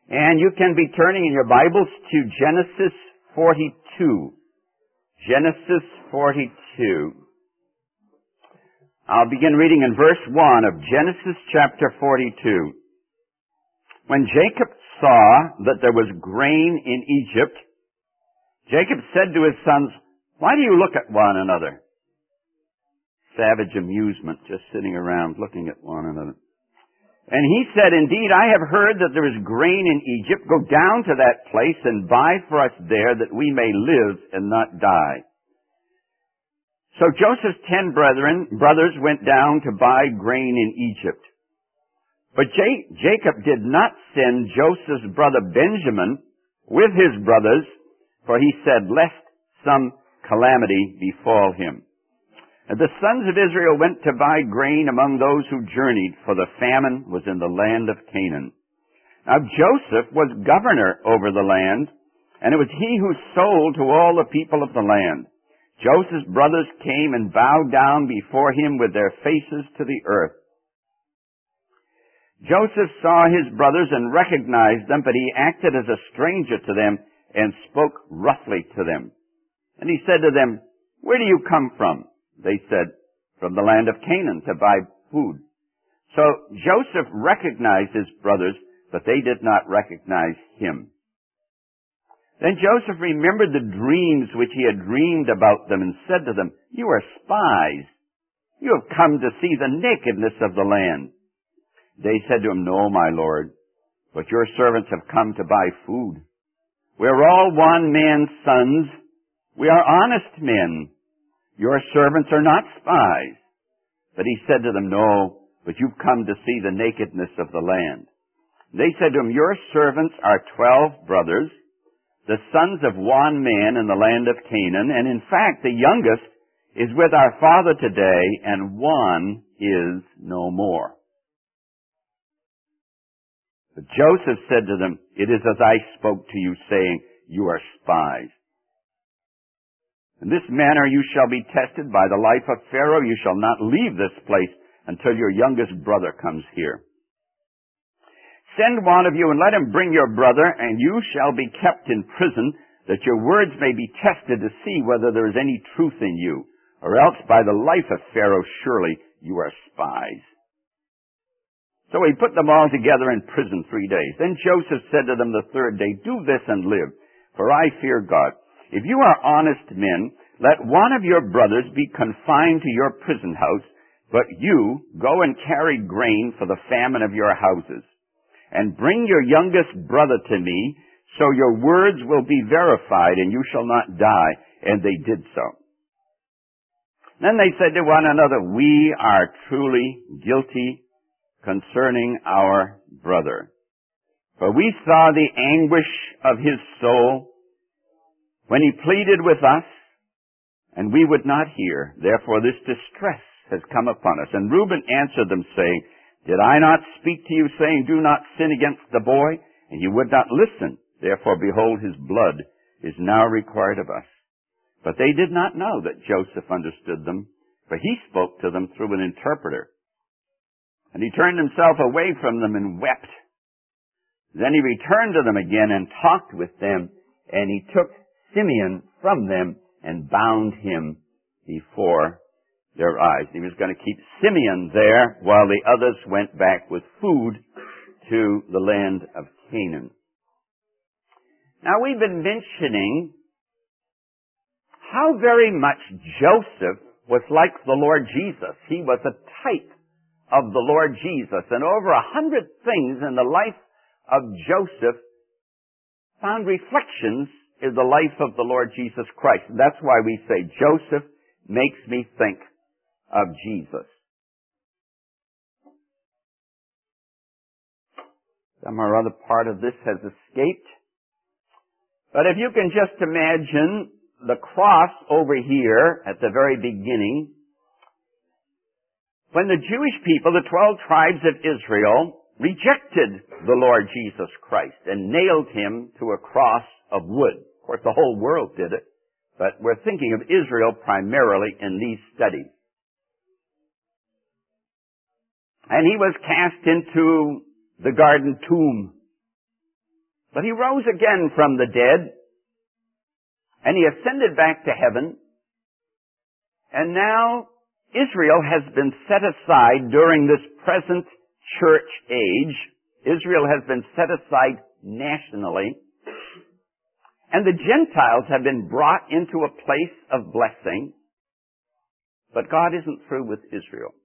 And you can be turning in your Bibles to Genesis 42. Genesis 42. I'll begin reading in verse 1 of Genesis chapter 42. When Jacob saw that there was grain in Egypt, Jacob said to his sons, "Why do you look at one another?" Savage amusement, just sitting around looking at one another. And he said, "Indeed, I have heard that there is grain in Egypt. Go down to that place and buy for us there, that we may live and not die." So Joseph's 10 brothers went down to buy grain in Egypt. But Jacob did not send Joseph's brother Benjamin with his brothers, for he said, "Lest some calamity befall him." And the sons of Israel went to buy grain among those who journeyed, for the famine was in the land of Canaan. Now Joseph was governor over the land, and it was he who sold to all the people of the land. Joseph's brothers came and bowed down before him with their faces to the earth. Joseph saw his brothers and recognized them, but he acted as a stranger to them and spoke roughly to them. And he said to them, "Where do you come from?" They said, "From the land of Canaan, to buy food." So Joseph recognized his brothers, but they did not recognize him. Then Joseph remembered the dreams which he had dreamed about them and said to them, "You are spies. You have come to see the nakedness of the land." They said to him, "No, my lord, but your servants have come to buy food. We are all one man's sons. We are honest men. Your servants are not spies." But he said to them, "No, but you've come to see the nakedness of the land." They said to him, "Your servants are 12 brothers, the sons of one man in the land of Canaan, and in fact the youngest is with our father today, and one is no more." But Joseph said to them, "It is as I spoke to you, saying, you are spies. In this manner you shall be tested by the life of Pharaoh. You shall not leave this place until your youngest brother comes here. Send one of you and let him bring your brother, and you shall be kept in prison, that your words may be tested to see whether there is any truth in you. Or else by the life of Pharaoh, surely you are spies." So he put them all together in prison 3 days. Then Joseph said to them the third day, "Do this and live, for I fear God. If you are honest men, let one of your brothers be confined to your prison house, but you go and carry grain for the famine of your houses. And bring your youngest brother to me, so your words will be verified, and you shall not die." And they did so. Then they said to one another, "We are truly guilty concerning our brother. For we saw the anguish of his soul when he pleaded with us, and we would not hear. Therefore this distress has come upon us." And Reuben answered them, saying, "Did I not speak to you, saying, do not sin against the boy? And you would not listen. Therefore, behold, his blood is now required of us." But they did not know that Joseph understood them, for he spoke to them through an interpreter. And he turned himself away from them and wept. Then he returned to them again and talked with them, and he took Simeon from them and bound him before their eyes. He was going to keep Simeon there while the others went back with food to the land of Canaan. Now we've been mentioning how very much Joseph was like the Lord Jesus. He was a type of the Lord Jesus. And over 100 things in the life of Joseph found reflections in the life of the Lord Jesus Christ. And that's why we say Joseph makes me think of Jesus. Some or other part of this has escaped. But if you can just imagine the cross over here at the very beginning, when the Jewish people, the 12 tribes of Israel, rejected the Lord Jesus Christ and nailed him to a cross of wood. Of course, the whole world did it, but we're thinking of Israel primarily in these studies. And he was cast into the garden tomb. But he rose again from the dead, and he ascended back to heaven, and now Israel has been set aside during this present church age. Israel has been set aside nationally, and the Gentiles have been brought into a place of blessing, but God isn't through with Israel.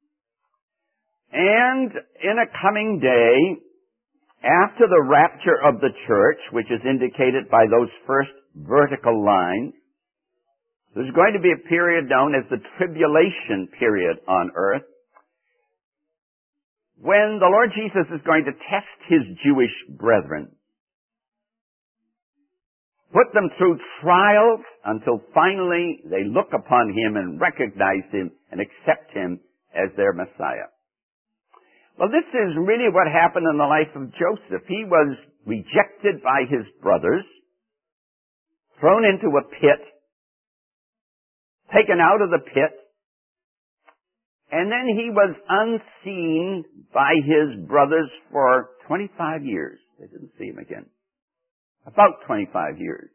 And in a coming day, after the rapture of the church, which is indicated by those first vertical lines, there's going to be a period known as the tribulation period on earth, when the Lord Jesus is going to test his Jewish brethren, put them through trials until finally they look upon him and recognize him and accept him as their Messiah. Well, this is really what happened in the life of Joseph. He was rejected by his brothers, thrown into a pit, taken out of the pit, and then he was unseen by his brothers for 25 years. They didn't see him again. About 25 years.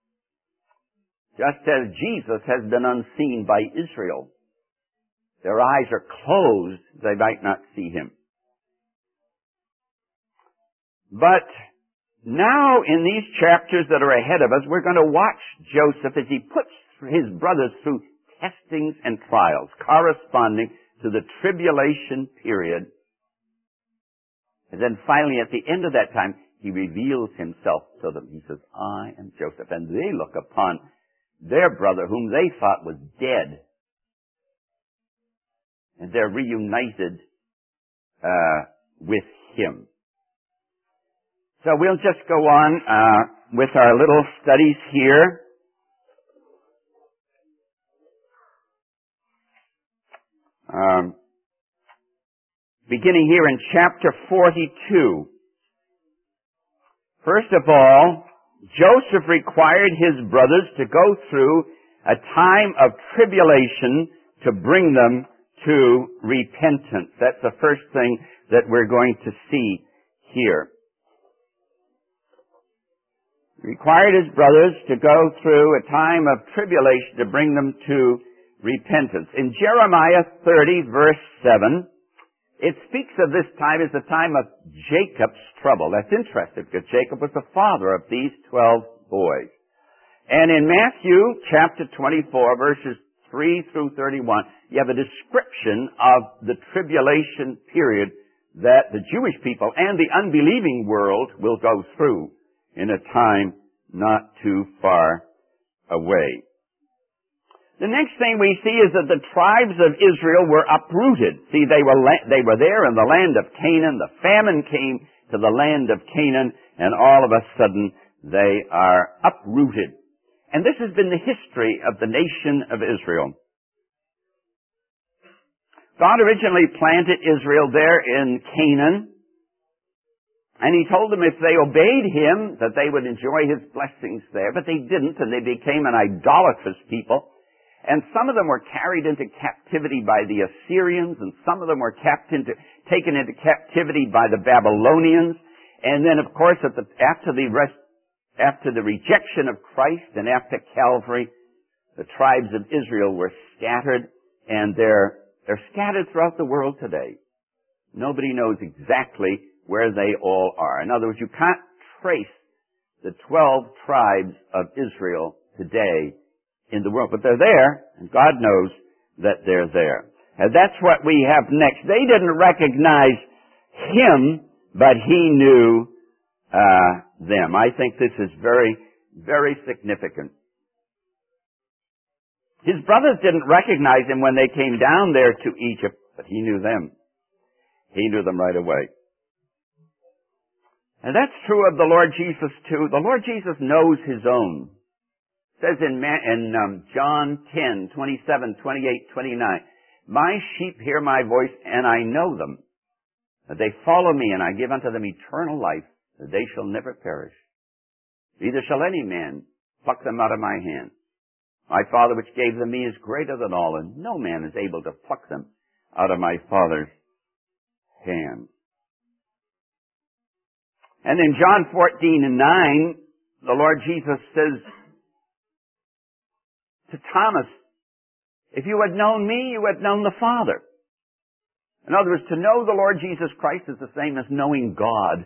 Just as Jesus has been unseen by Israel. Their eyes are closed, they might not see him. But now in these chapters that are ahead of us, we're going to watch Joseph as he puts his brothers through testings and trials corresponding to the tribulation period. And then finally at the end of that time, he reveals himself to them. He says, I am Joseph. And they look upon their brother whom they thought was dead. And they're reunited with him. So we'll just go on with our little studies here. Beginning here in chapter 42. First of all, Joseph required his brothers to go through a time of tribulation to bring them to repentance. That's the first thing that we're going to see here. He required his brothers to go through a time of tribulation to bring them to repentance. In Jeremiah 30, verse 7, it speaks of this time as the time of Jacob's trouble. That's interesting because Jacob was the father of these 12 boys. And in Matthew chapter 24, verses 3 through 31, you have a description of the tribulation period that the Jewish people and the unbelieving world will go through in a time not too far away. The next thing we see is that the tribes of Israel were uprooted. See, they were there in the land of Canaan. The famine came to the land of Canaan, and all of a sudden they are uprooted. And this has been the history of the nation of Israel. God originally planted Israel there in Canaan, and he told them if they obeyed him that they would enjoy his blessings there, but they didn't, and they became an idolatrous people. And some of them were carried into captivity by the Assyrians, and some of them were taken into captivity by the Babylonians. And then, of course, after the rejection of Christ and after Calvary, the tribes of Israel were scattered, and they're scattered throughout the world today. Nobody knows exactly where they all are. In other words, you can't trace the 12 tribes of Israel today in the world, but they're there, and God knows that they're there. And that's what we have next. They didn't recognize him, but he knew them. I think this is very, very significant. His brothers didn't recognize him when they came down there to Egypt, but he knew them. He knew them right away. And that's true of the Lord Jesus too. The Lord Jesus knows his own. It says in John 10, 27, 28, 29, my sheep hear my voice, and I know them. That they follow me, and I give unto them eternal life, that they shall never perish. Neither shall any man pluck them out of my hand. My Father which gave them me is greater than all, and no man is able to pluck them out of my Father's hand. And in John 14:9, the Lord Jesus says to Thomas, if you had known me, you had known the Father. In other words, to know the Lord Jesus Christ is the same as knowing God.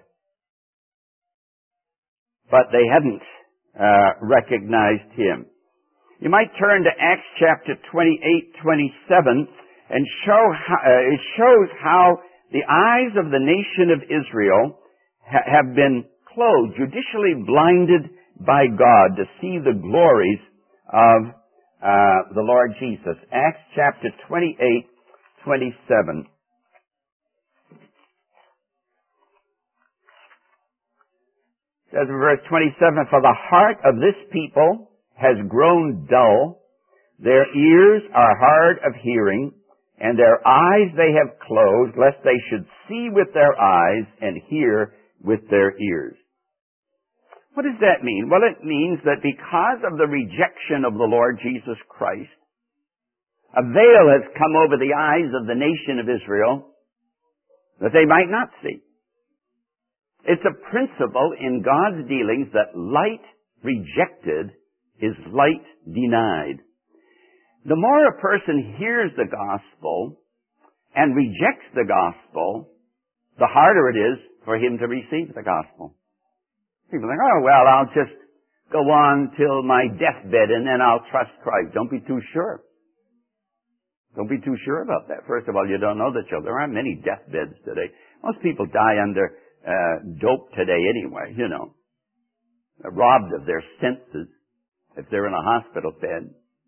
But they hadn't recognized Him. You might turn to Acts chapter 28:27 and it shows how the eyes of the nation of Israel have been closed, judicially blinded by God to see the glories of the Lord Jesus. Acts chapter 28:27. It says in verse 27, for the heart of this people has grown dull, their ears are hard of hearing, and their eyes they have closed, lest they should see with their eyes and hear with their ears. What does that mean? Well, it means that because of the rejection of the Lord Jesus Christ, a veil has come over the eyes of the nation of Israel that they might not see. It's a principle in God's dealings that light rejected is light denied. The more a person hears the gospel and rejects the gospel, the harder it is for him to receive the gospel. People think, oh, well, I'll just go on till my deathbed and then I'll trust Christ. Don't be too sure. Don't be too sure about that. First of all, you don't know the truth. There aren't many deathbeds today. Most people die under dope today anyway, you know. They're robbed of their senses if they're in a hospital bed.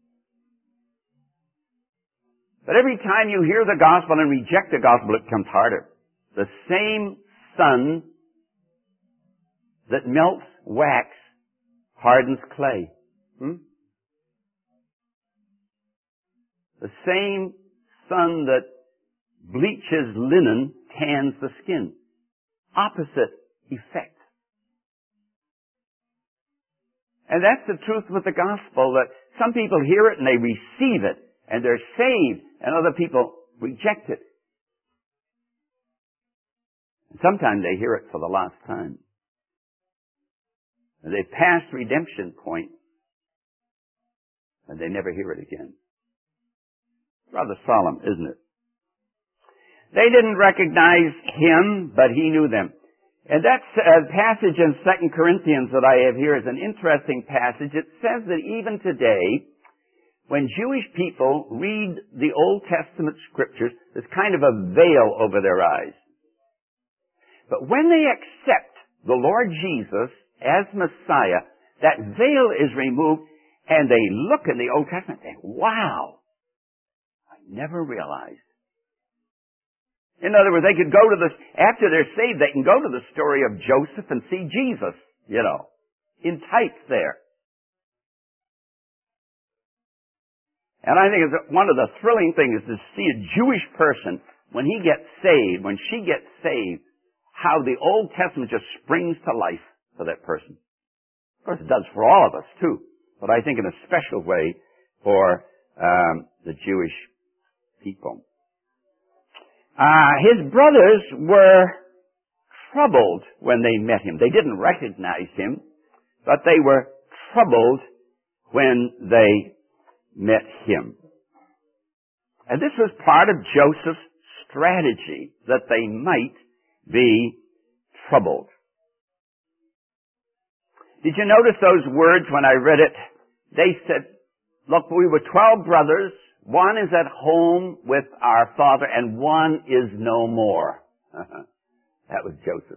But every time you hear the gospel and reject the gospel, it becomes harder. The same sun that melts wax hardens clay. The same sun that bleaches linen tans the skin. Opposite effect. And that's the truth with the gospel, that some people hear it and they receive it and they're saved, and other people reject it. And sometimes they hear it for the last time. And they pass redemption point and they never hear it again. Rather solemn, isn't it? They didn't recognize Him, but He knew them. And that passage in 2 Corinthians that I have here is an interesting passage. It says that even today, when Jewish people read the Old Testament scriptures, there's kind of a veil over their eyes. But when they accept the Lord Jesus as Messiah, that veil is removed and they look in the Old Testament and think, wow, I never realized. In other words, they could go to after they're saved, they can go to the story of Joseph and see Jesus, you know, in type there. And I think it's one of the thrilling things is to see a Jewish person, when he gets saved, when she gets saved, how the Old Testament just springs to life for that person. Of course, it does for all of us, too. But I think in a special way for the Jewish people. His brothers were troubled when they met him. They didn't recognize him, but they were troubled when they met him. And this was part of Joseph's strategy, that they might be troubled. Did you notice those words when I read it? They said, look, we were 12 brothers. One is at home with our father and one is no more. That was Joseph.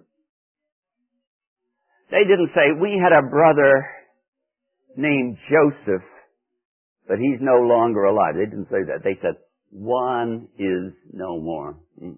They didn't say, we had a brother named Joseph, but he's no longer alive. They didn't say that. They said, one is no more.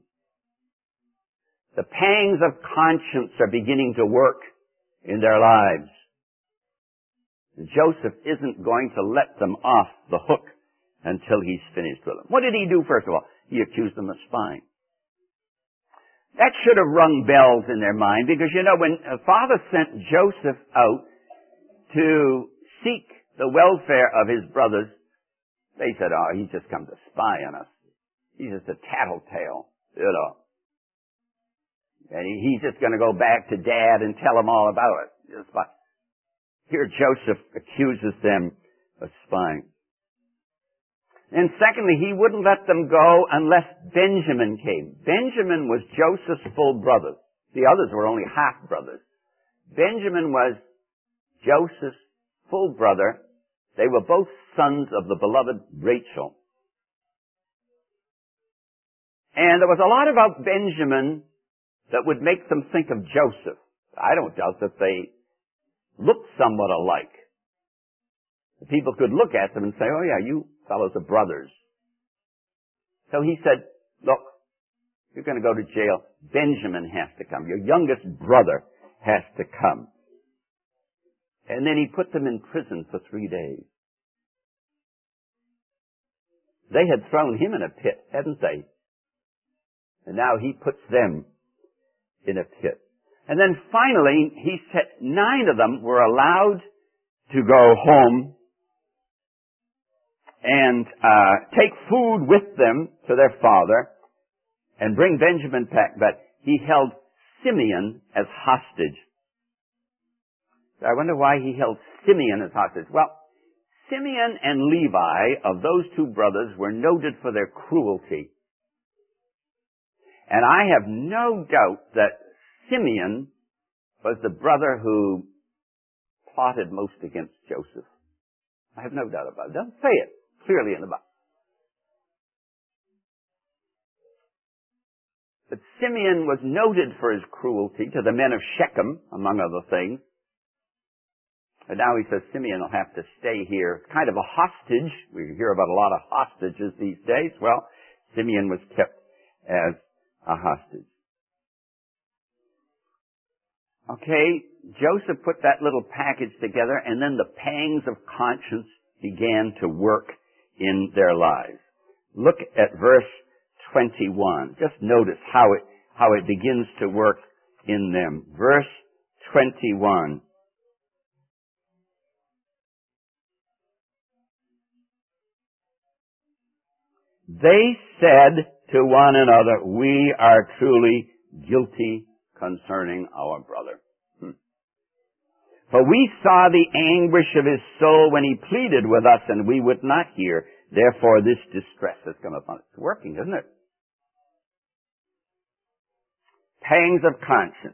The pangs of conscience are beginning to work in their lives. Joseph isn't going to let them off the hook until he's finished with them. What did he do, first of all? He accused them of spying. That should have rung bells in their mind, because, you know, when a father sent Joseph out to seek the welfare of his brothers, they said, oh, he's just come to spy on us. He's just a tattletale, you know. And he's just going to go back to Dad and tell him all about it. Here Joseph accuses them of spying. And secondly, he wouldn't let them go unless Benjamin came. Benjamin was Joseph's full brother. The others were only half brothers. Benjamin was Joseph's full brother. They were both sons of the beloved Rachel. And there was a lot about Benjamin that would make them think of Joseph. I don't doubt that they looked somewhat alike. People could look at them and say, oh yeah, you fellows are brothers. So he said, look, you're going to go to jail. Benjamin has to come. Your youngest brother has to come. And then he put them in prison for 3 days. They had thrown him in a pit, hadn't they? And now he puts them in a pit. And then finally, he said 9 of them were allowed to go home and take food with them to their father and bring Benjamin back. But he held Simeon as hostage. I wonder why he held Simeon as hostage. Well, Simeon and Levi, of those 2 brothers, were noted for their cruelty. And I have no doubt that Simeon was the brother who plotted most against Joseph. I have no doubt about it. It doesn't say it clearly in the Bible. But Simeon was noted for his cruelty to the men of Shechem, among other things. And now he says Simeon will have to stay here. Kind of a hostage. We hear about a lot of hostages these days. Well, Simeon was kept as a hostage. Okay, Joseph put that little package together, and then the pangs of conscience began to work in their lives. Look at verse 21. Just notice how it begins to work in them. Verse 21. They said to one another, we are truly guilty concerning our brother. For we saw the anguish of his soul when he pleaded with us, and we would not hear. Therefore this distress has come upon us. It's working, isn't it? Pangs of conscience.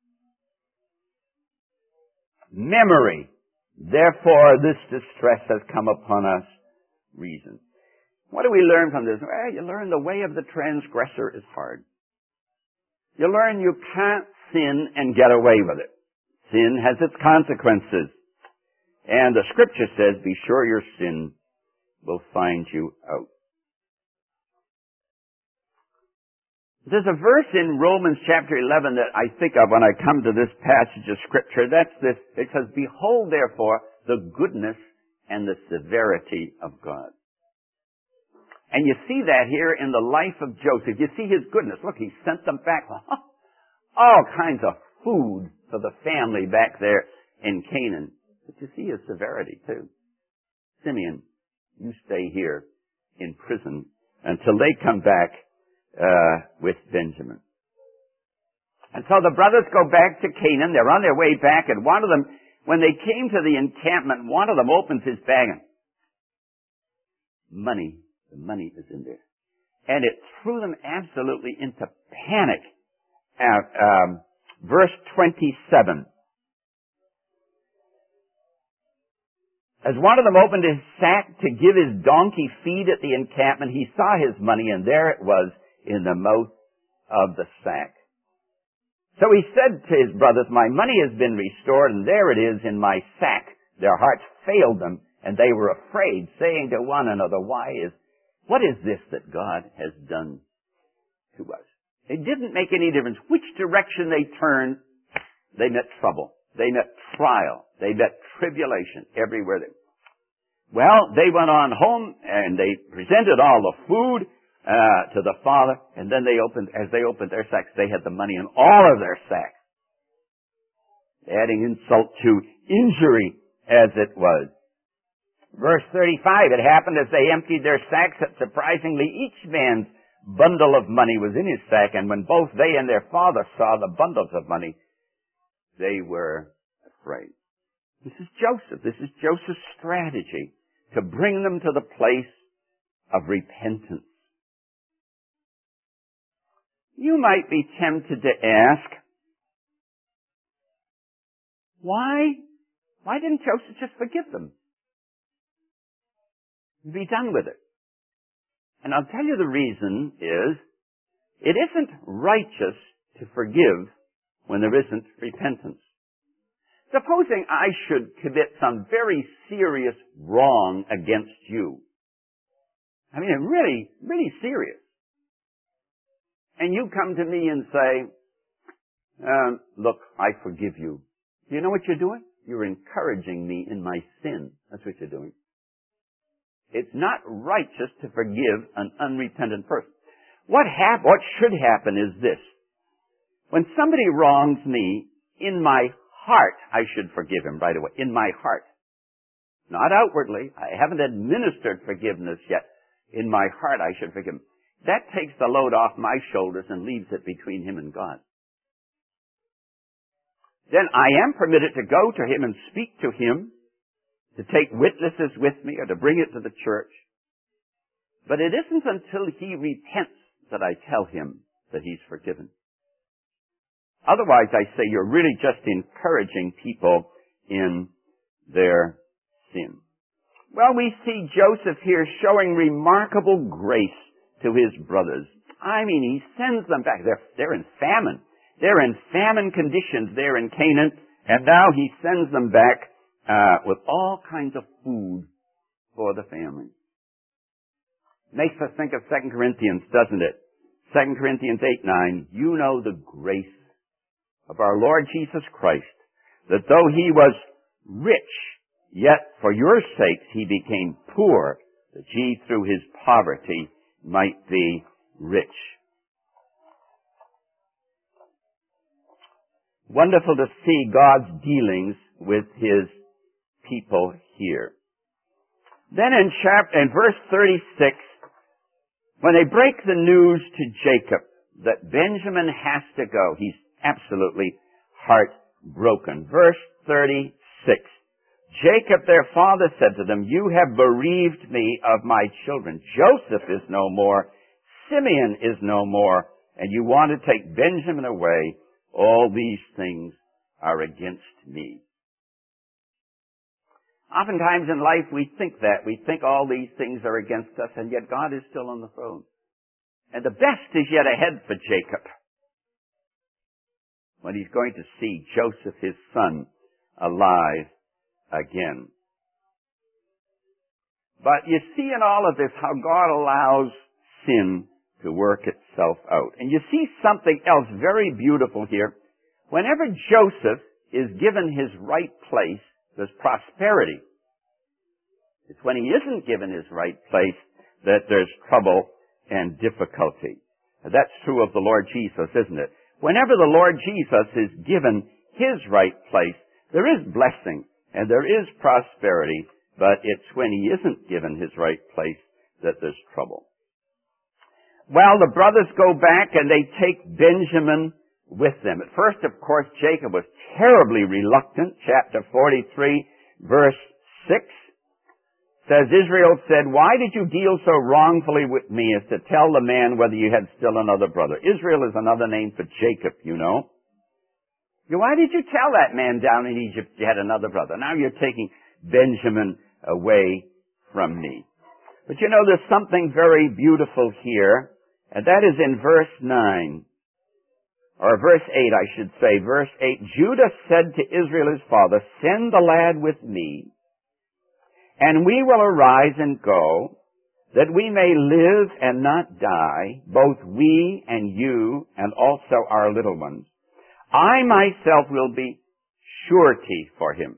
Memory. Therefore this distress has come upon us. Reason. What do we learn from this? Well, you learn the way of the transgressor is hard. You learn you can't sin and get away with it. Sin has its consequences. And the scripture says, be sure your sin will find you out. There's a verse in Romans chapter 11 that I think of when I come to this passage of scripture. That's this. It says, behold therefore the goodness and the severity of God. And you see that here in the life of Joseph. You see his goodness. Look, he sent them back all kinds of food for the family back there in Canaan. But you see his severity too. Simeon, you stay here in prison until they come back with Benjamin. And so the brothers go back to Canaan. They're on their way back, and one of them, when they came to the encampment, one of them opens his bag and money. The money is in there. And it threw them absolutely into panic. Verse 27. As one of them opened his sack to give his donkey feed at the encampment, he saw his money, and there it was in the mouth of the sack. So he said to his brothers, my money has been restored, and there it is in my sack. Their hearts failed them, and they were afraid, saying to one another, what is this that God has done to us? It didn't make any difference which direction they turned. They met trouble. They met trial. They met tribulation everywhere. Well, they went on home and they presented all the food to the father, and then as they opened their sacks, they had the money in all of their sacks. Adding insult to injury as it was. Verse 35, it happened as they emptied their sacks that surprisingly each man's bundle of money was in his sack, and when both they and their father saw the bundles of money, they were afraid. This is Joseph. This is Joseph's strategy to bring them to the place of repentance. You might be tempted to ask, why didn't Joseph just forgive them? Be done with it. And I'll tell you the reason is, it isn't righteous to forgive when there isn't repentance. Supposing I should commit some very serious wrong against you. I mean, really, really serious. And you come to me and say, look, I forgive you. Do you know what you're doing? You're encouraging me in my sin. That's what you're doing. It's not righteous to forgive an unrepentant person. What should happen is this. When somebody wrongs me, in my heart, I should forgive him right away. In my heart. Not outwardly. I haven't administered forgiveness yet. In my heart, I should forgive him. That takes the load off my shoulders and leaves it between him and God. Then I am permitted to go to him and speak to him, to take witnesses with me or to bring it to the church. But it isn't until he repents that I tell him that he's forgiven. Otherwise, I say you're really just encouraging people in their sin. Well, we see Joseph here showing remarkable grace to his brothers. I mean, he sends them back. They're in famine. They're in famine conditions there in Canaan, and now he sends them back with all kinds of food for the family. Makes us think of 2 Corinthians, doesn't it? 2 Corinthians 8:9. You know the grace of our Lord Jesus Christ, that though he was rich, yet for your sakes he became poor, that ye through his poverty might be rich. Wonderful to see God's dealings with his people here. Then in verse 36, when they break the news to Jacob that Benjamin has to go, he's absolutely heartbroken. Verse 36, Jacob their father said to them, you have bereaved me of my children. Joseph is no more, Simeon is no more, and you want to take Benjamin away. All these things are against me. Oftentimes in life we think that. We think all these things are against us, and yet God is still on the throne. And the best is yet ahead for Jacob, when he's going to see Joseph, his son, alive again. But you see in all of this how God allows sin to work itself out. And you see something else very beautiful here. Whenever Joseph is given his right place, there's prosperity. It's when he isn't given his right place that there's trouble and difficulty. That's true of the Lord Jesus, isn't it? Whenever the Lord Jesus is given his right place, there is blessing and there is prosperity, but it's when he isn't given his right place that there's trouble. Well, the brothers go back and they take Benjamin with them. At first, of course, Jacob was terribly reluctant. Chapter 43, verse 6 says, Israel said, why did you deal so wrongfully with me as to tell the man whether you had still another brother? Israel is another name for Jacob, you know. Why did you tell that man down in Egypt you had another brother? Now you're taking Benjamin away from me. But you know, there's something very beautiful here, and that is in verse 9. Or verse 8, I should say. Verse 8, Judah said to Israel his father, send the lad with me, and we will arise and go, that we may live and not die, both we and you, and also our little ones. I myself will be surety for him.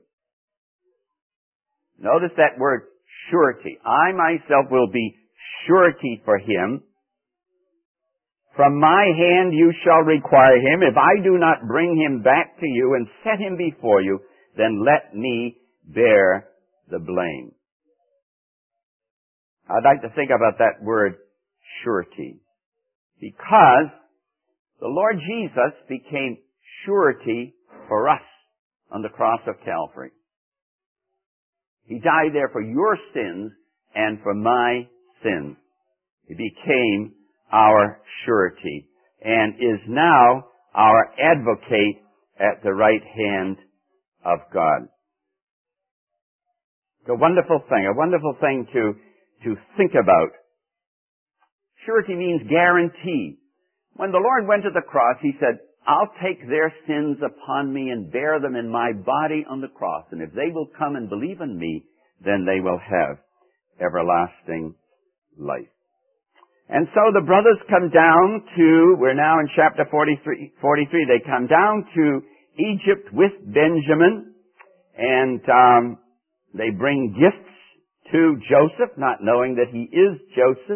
Notice that word, surety. I myself will be surety for him. From my hand you shall require him. If I do not bring him back to you and set him before you, then let me bear the blame. I'd like to think about that word, surety. Because the Lord Jesus became surety for us on the cross of Calvary. He died there for your sins and for my sins. He became our surety and is now our advocate at the right hand of God. It's a wonderful thing to think about. Surety means guarantee. When the Lord went to the cross, He said, I'll take their sins upon me and bear them in my body on the cross. And if they will come and believe in me, then they will have everlasting life. And so the brothers come down to, we're now in chapter 43, they come down to Egypt with Benjamin, and they bring gifts to Joseph, not knowing that he is Joseph.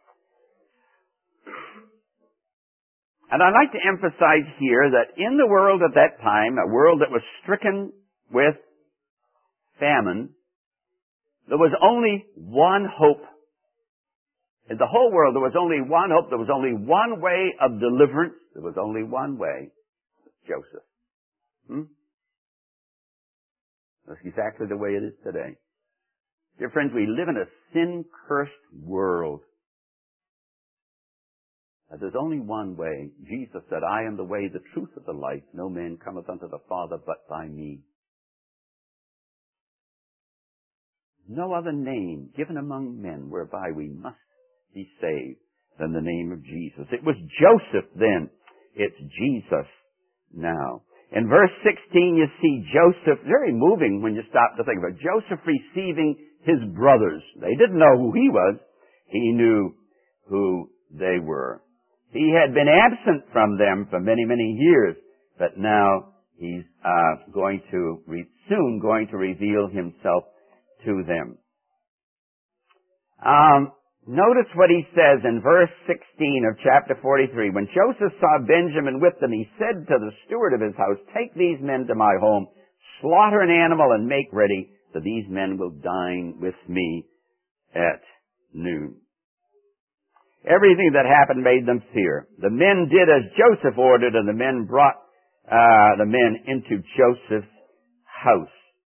And I'd like to emphasize here that in the world at that time, a world that was stricken with famine, there was only one hope. In the whole world, there was only one hope. There was only one way of deliverance. There was only one way. Joseph. That's exactly the way it is today. Dear friends, we live in a sin-cursed world. And there's only one way. Jesus said, I am the way, the truth, and the life. No man cometh unto the Father but by me. No other name given among men whereby we must be saved than the name of Jesus. It was Joseph then. It's Jesus now. In verse 16 you see Joseph, very moving when you stop to think about it. Joseph receiving his brothers. They didn't know who he was. He knew who they were. He had been absent from them for many, many years, but now he's soon going to reveal himself to them. Notice what he says in verse 16 of chapter 43. When Joseph saw Benjamin with them, he said to the steward of his house, take these men to my home, slaughter an animal and make ready, for these men will dine with me at noon. Everything that happened made them fear. The men did as Joseph ordered, and the men brought the men into Joseph's house.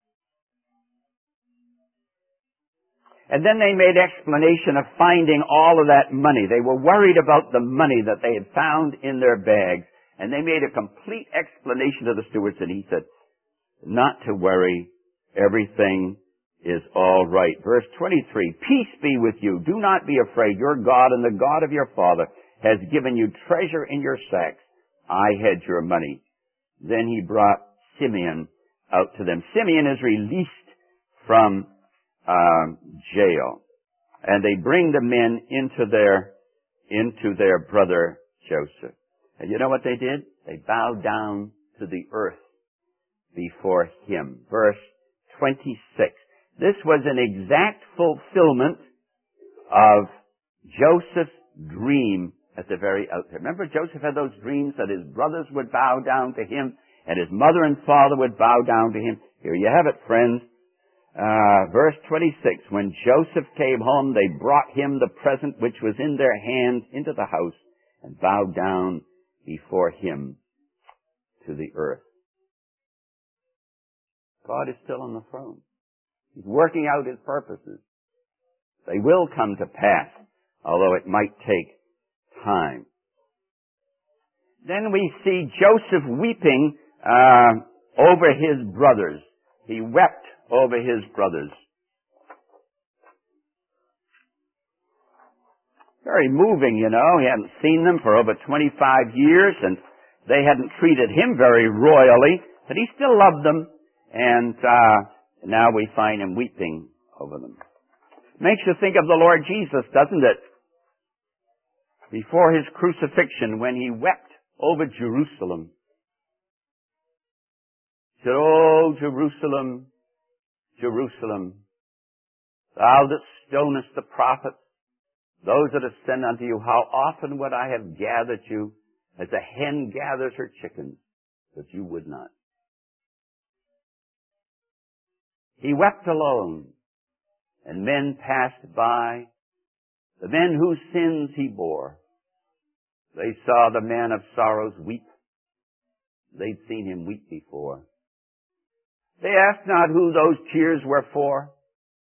And then they made explanation of finding all of that money. They were worried about the money that they had found in their bags. And they made a complete explanation to the stewards, and he said, not to worry, everything is all right. Verse 23, peace be with you. Do not be afraid. Your God and the God of your father has given you treasure in your sacks. I had your money. Then he brought Simeon out to them. Simeon is released from jail. And they bring the men into their brother Joseph. And you know what they did? They bowed down to the earth before him. Verse 26. This was an exact fulfillment of Joseph's dream at the very outset. Remember, Joseph had those dreams that his brothers would bow down to him and his mother and father would bow down to him. Here you have it, friends. Verse 26, when Joseph came home, they brought him the present which was in their hands into the house and bowed down before him to the earth. God is still on the throne. He's working out His purposes. They will come to pass, although it might take time. Then we see Joseph weeping over his brothers. He wept over his brothers. Very moving, you know. He hadn't seen them for over 25 years, and they hadn't treated him very royally, but he still loved them, and now we find him weeping over them. Makes you think of the Lord Jesus, doesn't it? Before his crucifixion, when he wept over Jerusalem. He said, "Oh, Jerusalem, Jerusalem, thou that stonest the prophets, those that have sent unto you, how often would I have gathered you as a hen gathers her chickens, but you would not." He wept alone, and men passed by, the men whose sins he bore. They saw the man of sorrows weep. They'd seen him weep before. They asked not who those tears were for.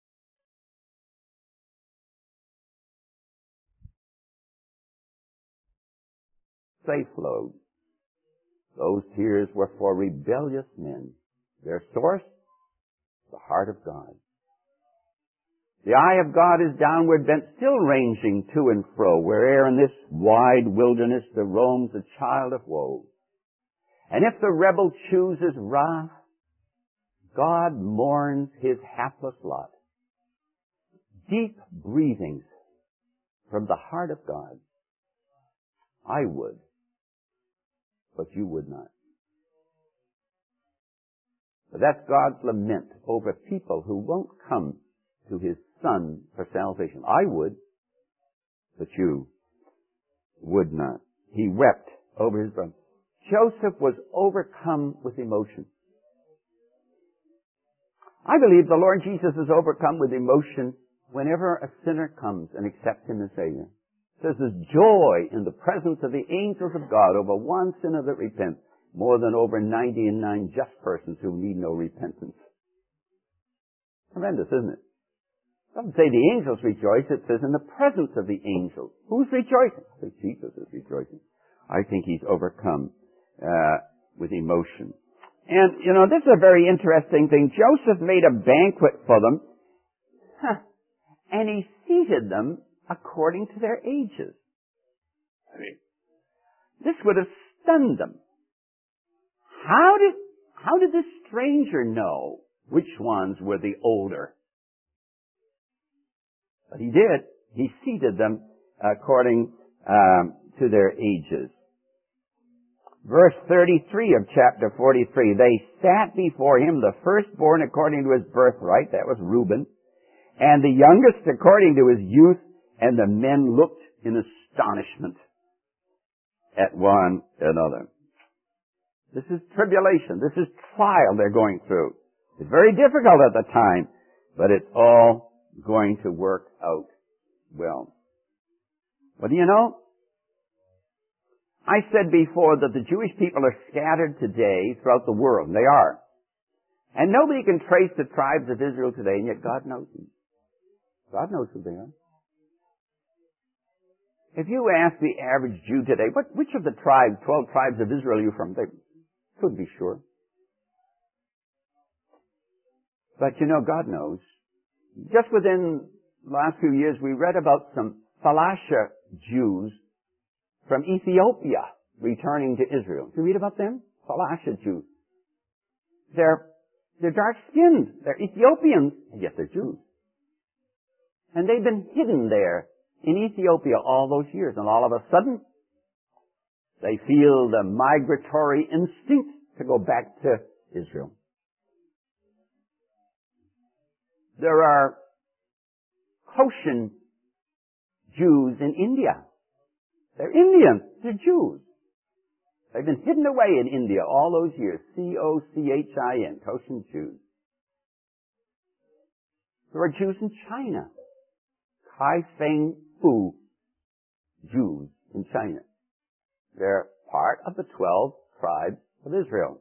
They flowed. Those tears were for rebellious men. Their source, the heart of God. The eye of God is downward bent, still ranging to and fro, where'er in this wide wilderness there roams a child of woe. And if the rebel chooses wrath, God mourns his hapless lot. Deep breathings from the heart of God. I would, but you would not. But that's God's lament over people who won't come to his Son for salvation. I would, but you would not. He wept over his brother. Joseph was overcome with emotion. I believe the Lord Jesus is overcome with emotion whenever a sinner comes and accepts him as Savior. It says there's joy in the presence of the angels of God over one sinner that repents, more than over 99 just persons who need no repentance. Tremendous, isn't it? It doesn't say the angels rejoice, it says in the presence of the angels. Who's rejoicing? I think Jesus is rejoicing. I think he's overcome with emotion. And, this is a very interesting thing. Joseph made a banquet for them, and he seated them according to their ages. I mean, this would have stunned them. How did this stranger know which ones were the older? But he did. He seated them according to their ages. Verse 33 of chapter 43, they sat before him, the firstborn according to his birthright, that was Reuben, and the youngest according to his youth, and the men looked in astonishment at one another. This is tribulation. This is trial they're going through. It's very difficult at the time, but it's all going to work out well. Well, do you know? I said before that the Jewish people are scattered today throughout the world. They are. And nobody can trace the tribes of Israel today, and yet God knows them. God knows who they are. If you ask the average Jew today, which of the 12 tribes of Israel are you from? They couldn't be sure. But God knows. Just within the last few years, we read about some Falasha Jews from Ethiopia returning to Israel. Did you read about them? Falasha Jews. They're dark-skinned. They're Ethiopians, and yet they're Jews. And they've been hidden there in Ethiopia all those years. And all of a sudden, they feel the migratory instinct to go back to Israel. There are Koshin Jews in India. They're Indians. They're Jews. They've been hidden away in India all those years. C-O-C-H-I-N. Koshin Jews. There are Jews in China. Kai Feng Fu Jews in China. They're part of the 12 tribes of Israel.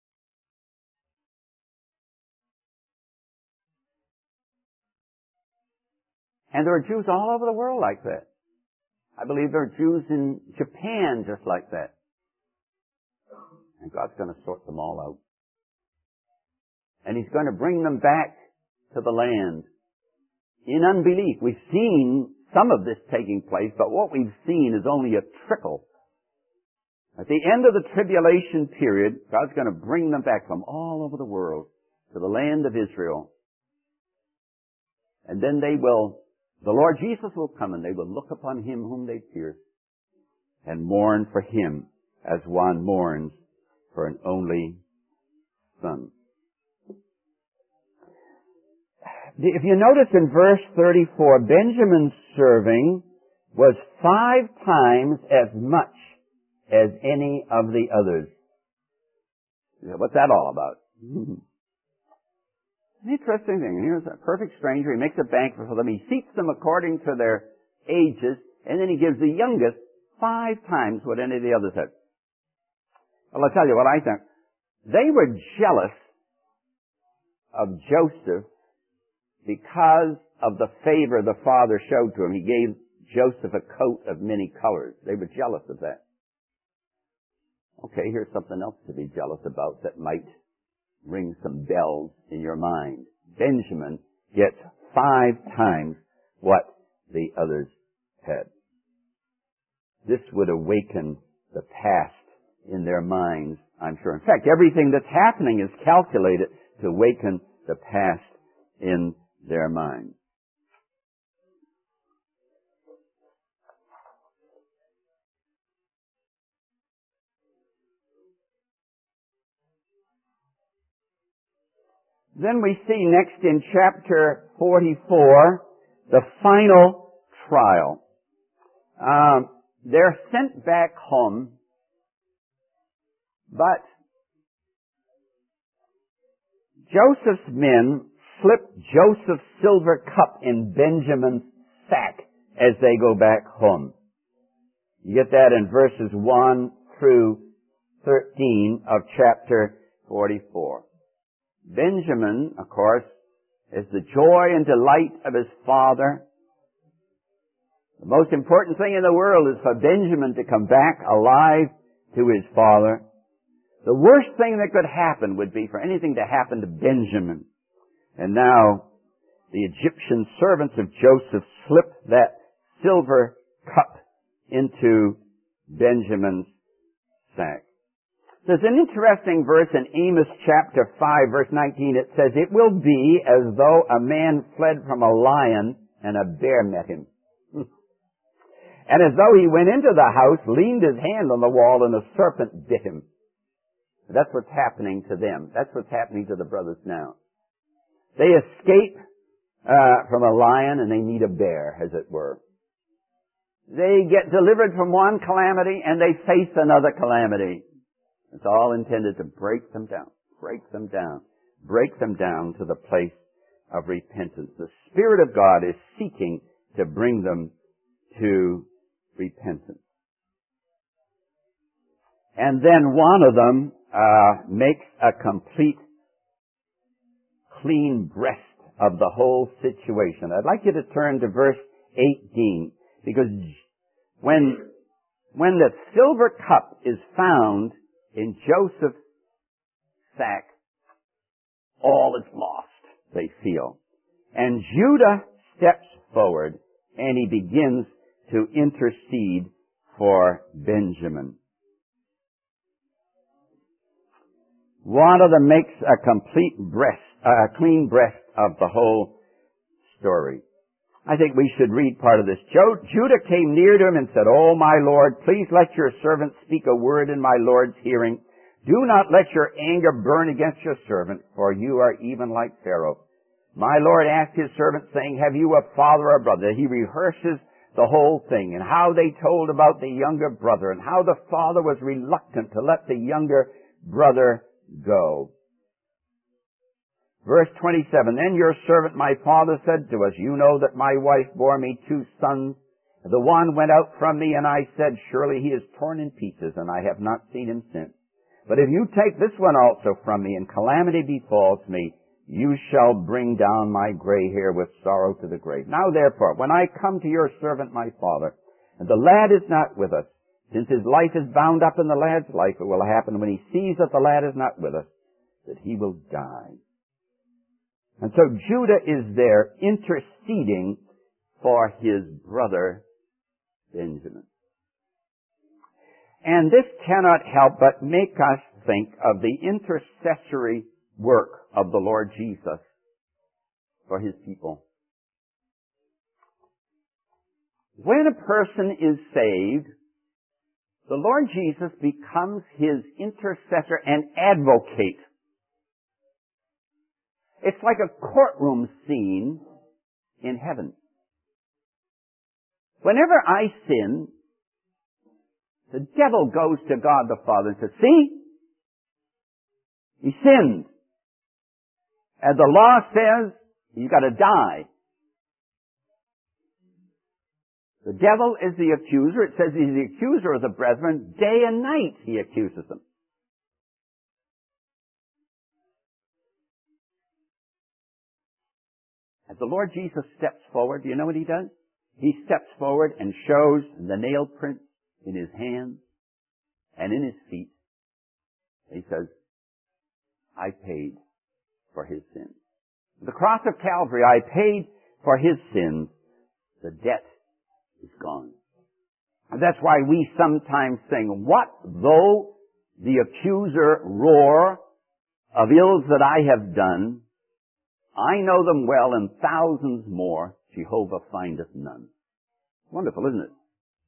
And there are Jews all over the world like that. I believe there are Jews in Japan just like that. And God's going to sort them all out. And He's going to bring them back to the land in unbelief. We've seen some of this taking place, but what we've seen is only a trickle. At the end of the tribulation period, God's going to bring them back from all over the world to the land of Israel. And then the Lord Jesus will come and they will look upon Him whom they pierced and mourn for Him as one mourns for an only son. If you notice in verse 34, Benjamin's serving was 5 times as much as any of the others. What's that all about? An interesting thing. Here's a perfect stranger. He makes a banquet for them. He seats them according to their ages, and then he gives the youngest 5 times what any of the others had. Well, I'll tell you what I think. They were jealous of Joseph because of the favor the father showed to him. He gave Joseph a coat of many colors. They were jealous of that. Okay, here's something else to be jealous about that might ring some bells in your mind. Benjamin gets 5 times what the others had. This would awaken the past in their minds, I'm sure. In fact, everything that's happening is calculated to awaken the past in their minds. Then we see next in chapter 44, the final trial. They're sent back home, but Joseph's men slip Joseph's silver cup in Benjamin's sack as they go back home. You get that in verses 1 through 13 of chapter 44. Benjamin, of course, is the joy and delight of his father. The most important thing in the world is for Benjamin to come back alive to his father. The worst thing that could happen would be for anything to happen to Benjamin. And now, the Egyptian servants of Joseph slip that silver cup into Benjamin's sack. There's an interesting verse in Amos chapter 5, verse 19. It says, "It will be as though a man fled from a lion and a bear met him. And as though he went into the house, leaned his hand on the wall, and a serpent bit him." That's what's happening to them. That's what's happening to the brothers now. They escape from a lion and they meet a bear, as it were. They get delivered from one calamity and they face another calamity. It's all intended to break them down, break them down, break them down to the place of repentance. The Spirit of God is seeking to bring them to repentance. And then one of them makes a complete clean breast of the whole situation. I'd like you to turn to verse 18, because when the silver cup is found in Joseph's sack, all is lost, they feel. And Judah steps forward and he begins to intercede for Benjamin. One of them makes a clean breast of the whole story. I think we should read part of this. Judah came near to him and said, "O my Lord, please let your servant speak a word in my Lord's hearing. Do not let your anger burn against your servant, for you are even like Pharaoh. My Lord asked his servant, saying, have you a father or brother?" He rehearses the whole thing and how they told about the younger brother and how the father was reluctant to let the younger brother go. Verse 27, "Then your servant my father said to us, you know that my wife bore me 2 sons. The one went out from me, and I said, surely he is torn in pieces, and I have not seen him since. But if you take this one also from me, and calamity befalls me, you shall bring down my gray hair with sorrow to the grave. Now therefore, when I come to your servant my father, and the lad is not with us, since his life is bound up in the lad's life, it will happen when he sees that the lad is not with us, that he will die." And so Judah is there interceding for his brother Benjamin. And this cannot help but make us think of the intercessory work of the Lord Jesus for his people. When a person is saved, the Lord Jesus becomes his intercessor and advocate. It's like a courtroom scene in heaven. Whenever I sin, the devil goes to God the Father and says, "See? He sinned. And the law says he's got to die." The devil is the accuser. It says he's the accuser of the brethren. Day and night he accuses them. As the Lord Jesus steps forward, do you know what he does? He steps forward and shows the nail prints in his hands and in his feet. He says, I paid for his sins. The cross of Calvary, I paid for his sins. The debt is gone. And that's why we sometimes sing, what though the accuser roar of ills that I have done, I know them well and thousands more, Jehovah findeth none. Wonderful, isn't it?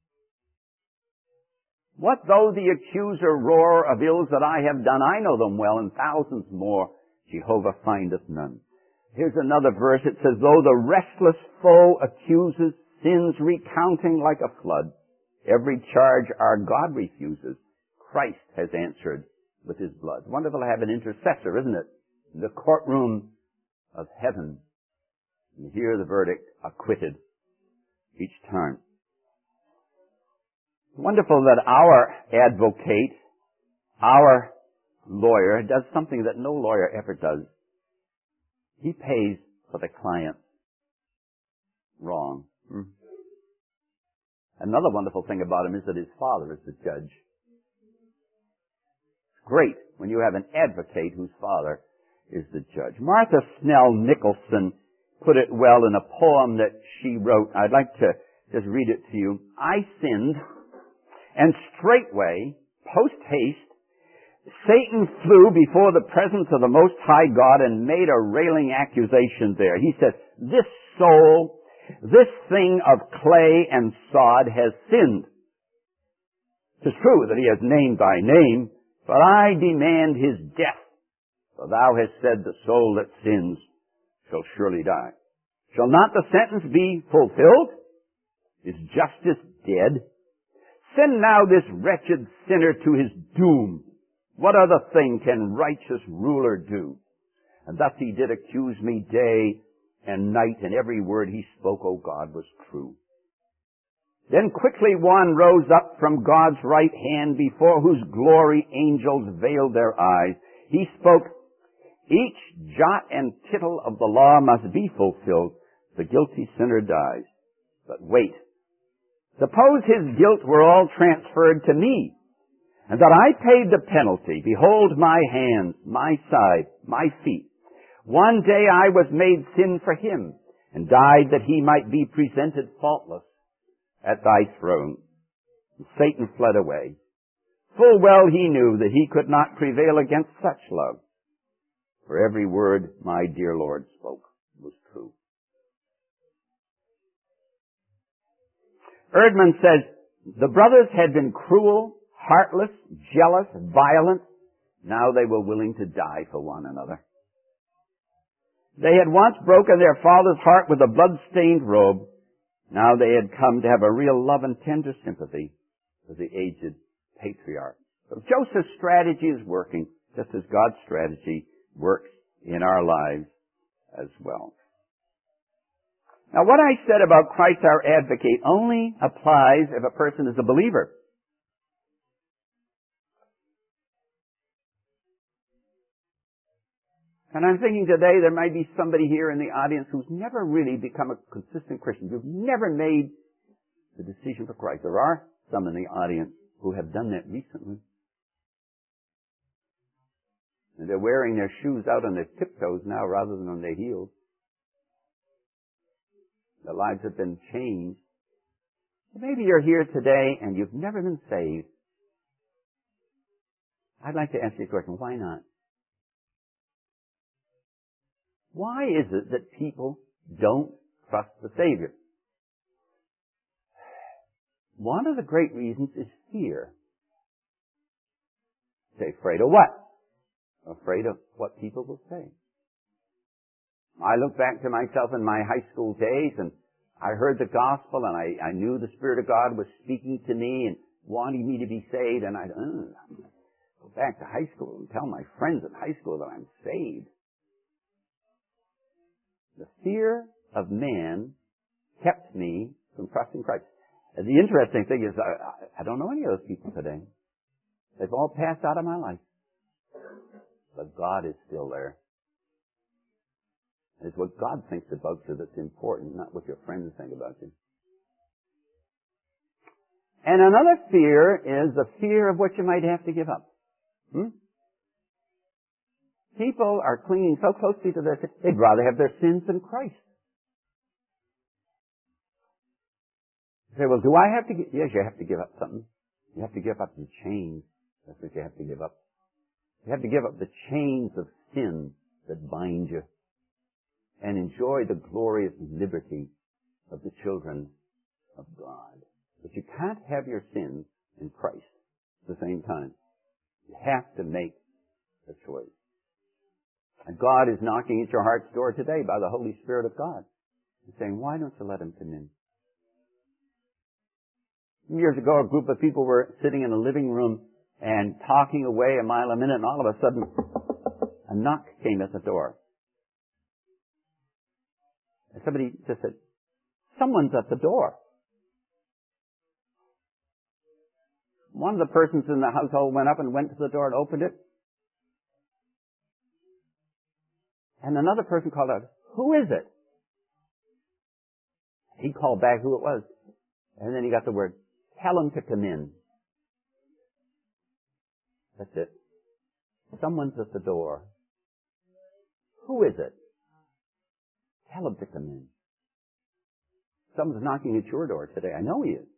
What though the accuser roar of ills that I have done, I know them well and thousands more, Jehovah findeth none. Here's another verse. It says, though the restless foe accuses, sins recounting like a flood, every charge our God refuses, Christ has answered with his blood. Wonderful to have an intercessor, isn't it? In the courtroom of heaven. You hear the verdict, acquitted, each time. Wonderful that our advocate, our lawyer, does something that no lawyer ever does. He pays for the client's wrong. Another wonderful thing about him is that his father is the judge. It's great when you have an advocate whose father is the judge. Martha Snell Nicholson put it well in a poem that she wrote. I'd like to just read it to you. I sinned, and straightway, post haste, Satan flew before the presence of the Most High God and made a railing accusation there. He said, this soul, this thing of clay and sod has sinned. 'Tis true that he has named thy name, but I demand his death. For thou hast said the soul that sins shall surely die. Shall not the sentence be fulfilled? Is justice dead? Send now this wretched sinner to his doom. What other thing can righteous ruler do? And thus he did accuse me day and night, and every word he spoke, O God, was true. Then quickly one rose up from God's right hand, before whose glory angels veiled their eyes. He spoke, each jot and tittle of the law must be fulfilled. The guilty sinner dies. But wait. Suppose his guilt were all transferred to me, and that I paid the penalty. Behold my hands, my side, my feet. One day I was made sin for him, and died that he might be presented faultless at thy throne. And Satan fled away. Full well he knew that he could not prevail against such love. For every word my dear Lord spoke was true. Erdman says, the brothers had been cruel, heartless, jealous, violent. Now they were willing to die for one another. They had once broken their father's heart with a blood-stained robe. Now they had come to have a real love and tender sympathy for the aged patriarch. So Joseph's strategy is working, just as God's strategy works in our lives as well. Now, what I said about Christ our advocate only applies if a person is a believer. And I'm thinking today there might be somebody here in the audience who's never really become a consistent Christian, who've never made the decision for Christ. There are some in the audience who have done that recently. And they're wearing their shoes out on their tiptoes now rather than on their heels. Their lives have been changed. Maybe you're here today and you've never been saved. I'd like to ask you a question. Why not? Why is it that people don't trust the Savior? One of the great reasons is fear. They're afraid of what? Afraid of what people will say. I look back to myself in my high school days, and I heard the gospel, and I knew the Spirit of God was speaking to me and wanting me to be saved, and I'd go back to high school and tell my friends in high school that I'm saved. The fear of man kept me from trusting Christ. And the interesting thing is, I don't know any of those people today. They've all passed out of my life. But God is still there. It's what God thinks about you that's important, not what your friends think about you. And another fear is the fear of what you might have to give up. People are clinging so closely to their sin, they'd rather have their sins than Christ. You say, well, do I have to give? Yes, you have to give up something. You have to give up the chains. That's what you have to give up. You have to give up the chains of sin that bind you and enjoy the glorious liberty of the children of God. But you can't have your sins in Christ at the same time. You have to make a choice. And God is knocking at your heart's door today by the Holy Spirit of God. He's saying, why don't you let Him come in? Years ago, a group of people were sitting in a living room and talking away a mile a minute, and all of a sudden, a knock came at the door. And somebody just said, someone's at the door. One of the persons in the household went up and went to the door and opened it. And another person called out, who is it? He called back who it was. And then he got the word, tell him to come in. That's it. Someone's at the door. Who is it? Tell him to come in. Someone's knocking at your door today. I know he is.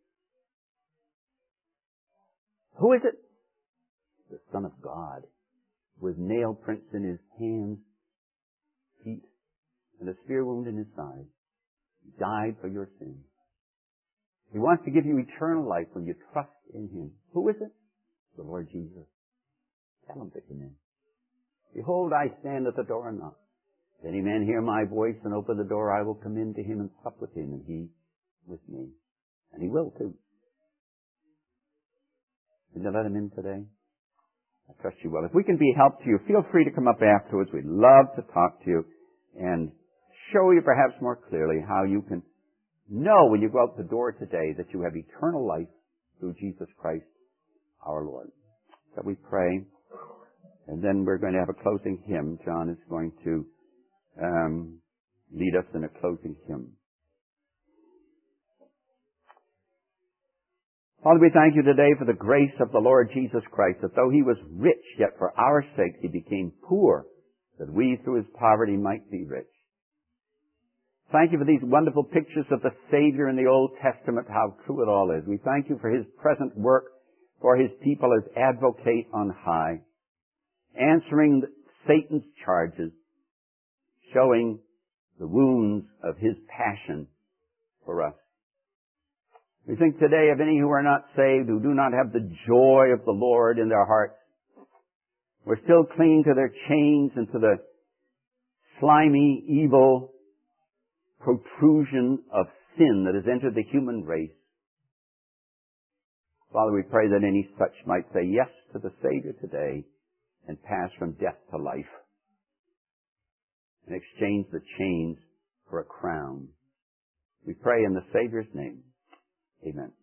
Who is it? The Son of God, with nail prints in His hands, feet, and a spear wound in His side. He died for your sins. He wants to give you eternal life when you trust in Him. Who is it? The Lord Jesus. Tell Him to come in. Behold, I stand at the door and knock. If any man hear my voice and open the door, I will come in to him and sup with him, and he with me. And He will too. Will you let Him in today? I trust you will. If we can be help to you, feel free to come up afterwards. We'd love to talk to you and show you perhaps more clearly how you can know when you go out the door today that you have eternal life through Jesus Christ our Lord. So we pray, and then we're going to have a closing hymn. John is going to lead us in a closing hymn. Father, we thank you today for the grace of the Lord Jesus Christ, that though He was rich, yet for our sake He became poor, that we through His poverty might be rich. Thank you for these wonderful pictures of the Savior in the Old Testament, how true it all is. We thank you for His present work for His people as advocate on high, answering Satan's charges, showing the wounds of His passion for us. We think today of any who are not saved, who do not have the joy of the Lord in their hearts. We're still clinging to their chains and to the slimy, evil protrusion of sin that has entered the human race. Father, we pray that any such might say yes to the Savior today and pass from death to life and exchange the chains for a crown. We pray in the Savior's name. Amen.